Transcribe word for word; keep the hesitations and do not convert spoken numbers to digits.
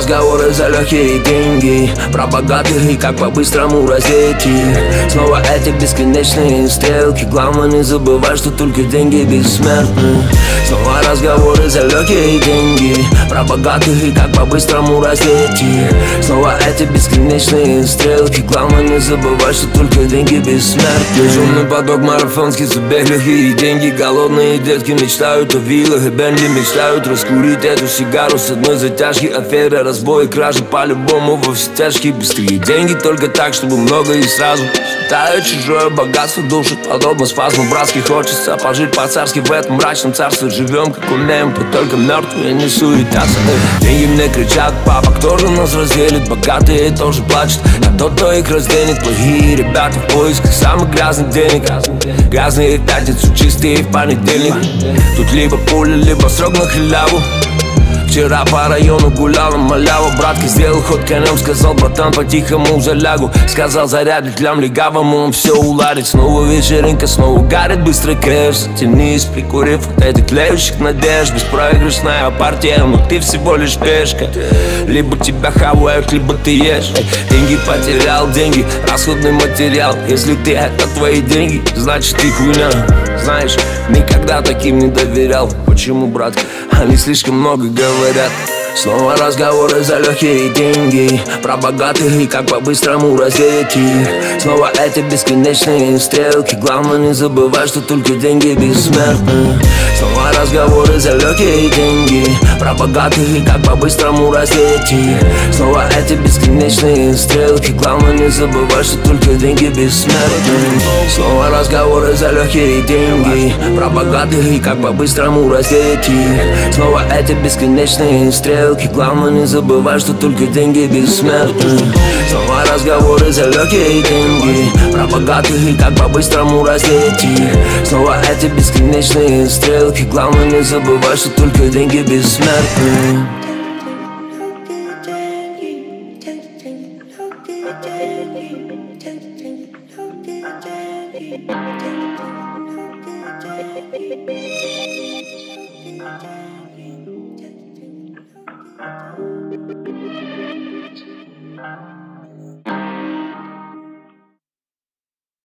разговоры за легкие деньги, про богатых и как по-быстрому раздеть их. Снова эти бесконечные стрелки, главное не забывай, что только деньги бессмертны. Снова разговоры за легкие деньги, про богатых и как по-быстрому раздеть их. Снова эти бесконечные стрелки, главное не забывай, что только деньги бессмертны. Шумный поток, марафонский забег, легкие деньги. Голодные детки мечтают о виллах и Бентли, мечтают раскурить эту сигару с одной затяжки. Аферы, разбои, кражи, по-любому во все тяжкие. Быстрее деньги, только так, чтобы много и сразу. Считаю чужое богатство, душит подобно спазму братски. Хочется пожить по-царски в этом мрачном царстве. Живем как умеем, тут только мертвые не суетятся. Деньги мне кричат: папа, кто же нас разделит? Богатые тоже плачут, а тот, кто их разденет. Плохие ребята в поисках самых грязных денег. Грязные в пятницу, чистые в понедельник. Тут либо пуля, либо срок на халяву. Вчера по району гуляла малява. Братка сделал ход конем, сказал: братан, по-тихому залягу. Сказал: зарядить лям легавому, он все уладит. Снова вечеринка, снова гарит быстро кэш. Затянись, прикурив от этих тлеющих надежд. Беспроигрышная партия, но ты всего лишь пешка. Либо тебя хавают, либо ты ешь. Деньги потерял, деньги, расходный материал. Если ты это твои деньги, значит ты хуйня. Знаешь, никогда таким не доверял. Почему, брат? Они слишком много говорят. Снова разговоры за легкие деньги, про богатых и как по-быстрому раздеть их. Снова эти бесконечные стрелки, главное не забывай, что только деньги бессмертны. Снова разговоры за легкие деньги, про богатых и как по-быстрому раздеть их. Снова эти бесконечные стрелки, главное не забывай, что только деньги бессмертны. Снова разговоры за легкие деньги, про богатых и как по-быстрому раздеть их. Снова эти бесконечные стрелки, главное не забывай, что только деньги бессмертны. Снова разговоры за легкие деньги, про богатых и как по-быстрому раздеть их. Снова эти бесконечные стрелки, главное не забывай, что только деньги бессмертны. Thank you.